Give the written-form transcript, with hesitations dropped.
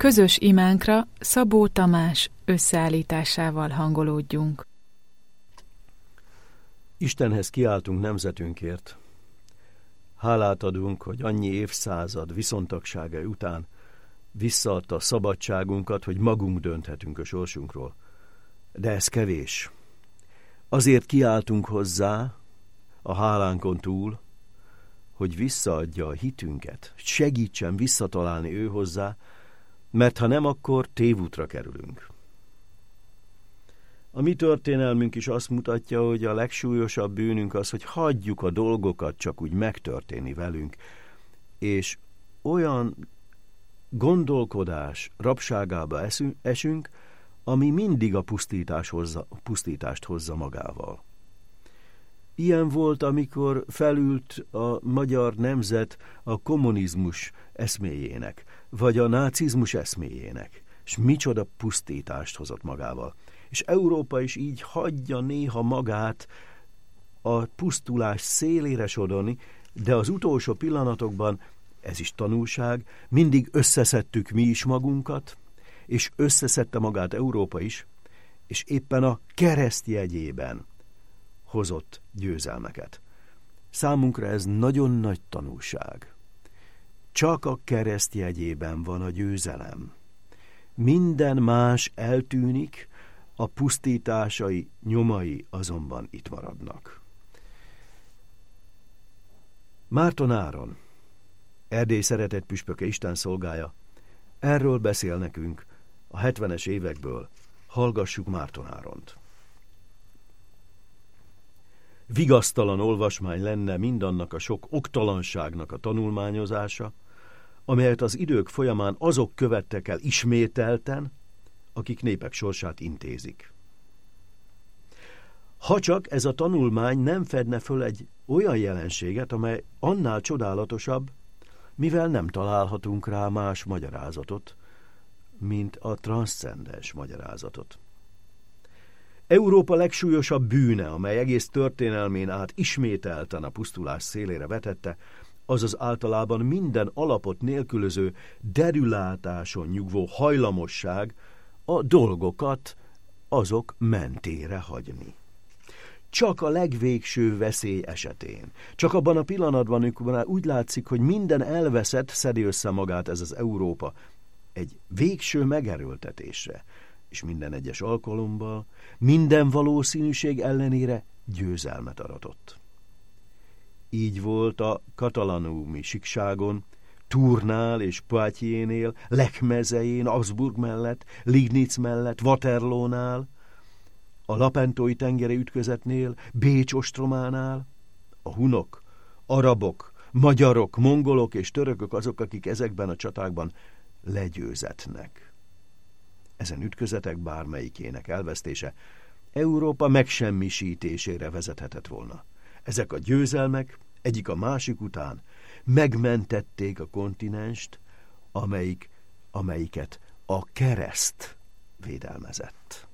Közös imánkra Szabó Tamás összeállításával hangolódjunk. Istenhez kiáltunk nemzetünkért. Hálát adunk, hogy annyi évszázad viszontagsága után visszaadta a szabadságunkat, hogy magunk dönthetünk a sorsunkról. De ez kevés. Azért kiáltunk hozzá, a hálánkon túl, hogy visszaadja a hitünket, segítsen visszatalálni ő hozzá, mert ha nem, akkor tévútra kerülünk. A mi történelmünk is azt mutatja, hogy a legsúlyosabb bűnünk az, hogy hagyjuk a dolgokat csak úgy megtörténni velünk, és olyan gondolkodás rabságába esünk, ami mindig a pusztítást hozza magával. Ilyen volt, amikor felült a magyar nemzet a kommunizmus eszméjének, vagy a nácizmus eszméjének, és micsoda pusztítást hozott magával. És Európa is így hagyja néha magát a pusztulás szélére sodorni, de az utolsó pillanatokban, ez is tanulság, mindig összeszedtük mi is magunkat, és összeszedte magát Európa is, és éppen a kereszt jegyében hozott győzelmeket. Számunkra ez nagyon nagy tanulság. Csak a kereszt jegyében van a győzelem. Minden más eltűnik, a pusztításai nyomai azonban itt maradnak. Márton Áron, Erdély szeretett püspöke, Isten szolgája, erről beszél nekünk a 70-es évekből. Hallgassuk Márton Áront. Vigasztalan olvasmány lenne mindannak a sok oktalanságnak a tanulmányozása, amelyet az idők folyamán azok követtek el ismételten, akik népek sorsát intézik. Ha csak ez a tanulmány nem fedne föl egy olyan jelenséget, amely annál csodálatosabb, mivel nem találhatunk rá más magyarázatot, mint a transzcendens magyarázatot. Európa legsúlyosabb bűne, amely egész történelmén át ismételten a pusztulás szélére vetette, az az általában minden alapot nélkülöző derülátáson nyugvó hajlamosság a dolgokat azok mentére hagyni. Csak a legvégső veszély esetén, csak abban a pillanatban, amikor már úgy látszik, hogy minden elveszett, szedi össze magát ez az Európa egy végső megerőltetésre, és minden egyes alkalommal, minden valószínűség ellenére győzelmet aratott. Így volt a katalánumi síkságon, Tournál és Poitiers-nél, Lech mezején, Augsburg mellett, Liegnitz mellett, Waterloo-nál, a Lapentói tengeri ütközetnél, Bécs ostrománál. A hunok, arabok, magyarok, mongolok és törökök azok, akik ezekben a csatákban legyőzetnek. Ezen ütközetek bármelyikének elvesztése Európa megsemmisítésére vezethetett volna. Ezek a győzelmek egyik a másik után megmentették a kontinenst, amelyiket a kereszt védelmezett.